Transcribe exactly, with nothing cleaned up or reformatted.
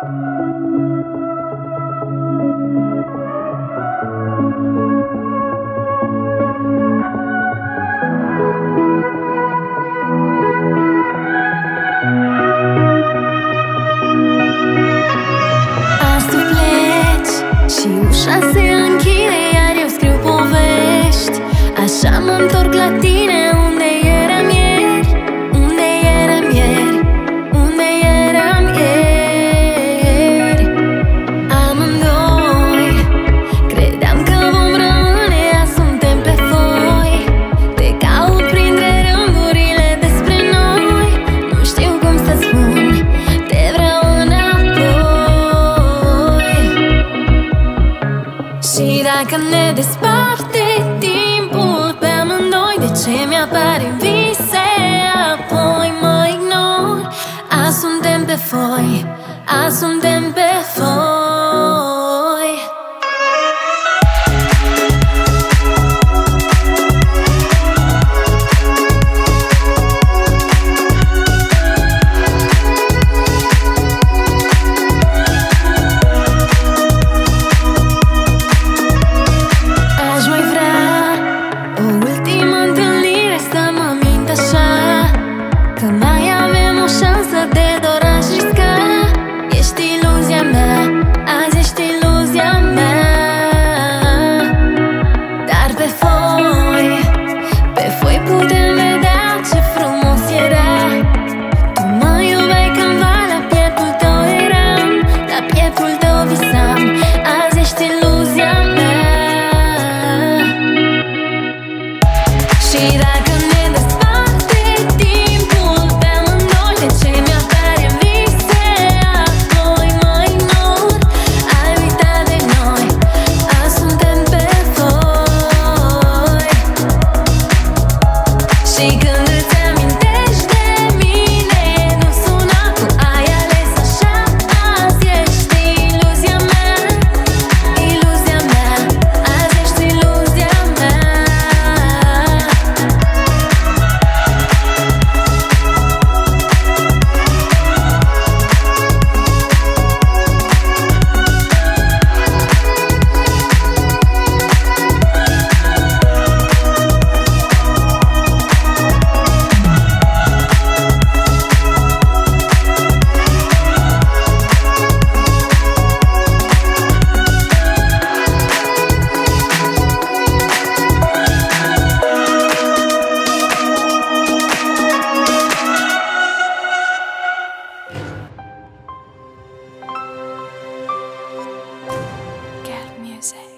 Ușa se închide, iar eu scriu povești. Așa mă întorc la tine, unde eram ieri, unde eram ieri, unde eram ieri. Amândoi credeam că vom rămâne, azi suntem pe foi. Te caut printre rândurile despre noi. Nu știu cum să spun, te vreau înapoi. Și dacă ne desparte timpul pe amândoi, de ce mi-apare în vise, apoi mă ignor? Azi suntem pe foi, azi suntem pe foi. Că mai avem o șansă, de doar aș risca. Ești iluzia mea, azi ești iluzia mea. Dar pe foi, pe foi putem vedea ce frumos era. Tu mă iubeai cândva, la pieptul tău eram, la pieptul tău visam. Azi ești iluzia mea. Și dacă ne desparte timpul pe amândoi, de ce mi-apare în vise, apoi mă ignor? Ai uitat de noi, azi suntem pe foi. Și când îți amintești de mine, nu suna cum ai ales așa. Azi ești iluzia mea, iluzia mea. Azi ești iluzia mea. Get music.